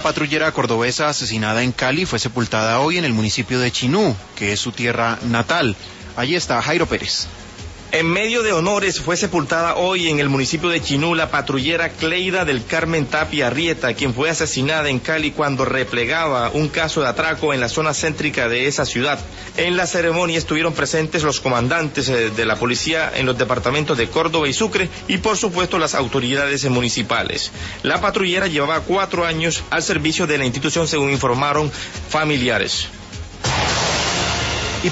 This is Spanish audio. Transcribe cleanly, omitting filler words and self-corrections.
patrullera cordobesa asesinada en Cali fue sepultada hoy en el municipio de Chinú, que es su tierra natal. Allí está Jairo Pérez. En medio de honores fue sepultada hoy en el municipio de Chinú la patrullera Cleida del Carmen Tapia Arrieta, quien fue asesinada en Cali cuando replegaba un caso de atraco en la zona céntrica de esa ciudad. En la ceremonia estuvieron presentes los comandantes de la policía en los departamentos de Córdoba y Sucre y por supuesto las autoridades municipales. La patrullera llevaba 4 años al servicio de la institución según informaron familiares.